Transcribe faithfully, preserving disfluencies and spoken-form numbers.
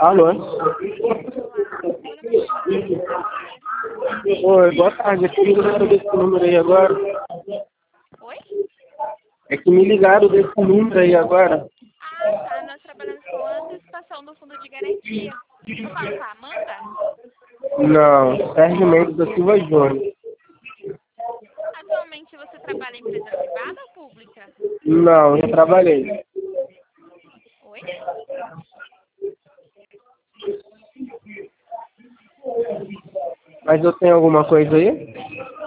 Alô? Olá, Oi, boa tarde. É que me ligaram desse número aí agora. oi? É que me ligaram desse número aí agora. Ah, tá. Nós trabalhamos com antecipação do fundo de garantia. Eu falo com a Amanda? Não, Sérgio Mendes da Silva Júnior. Atualmente você trabalha em empresa privada ou pública? Não, eu trabalhei. Oi? Mas eu tenho alguma coisa aí?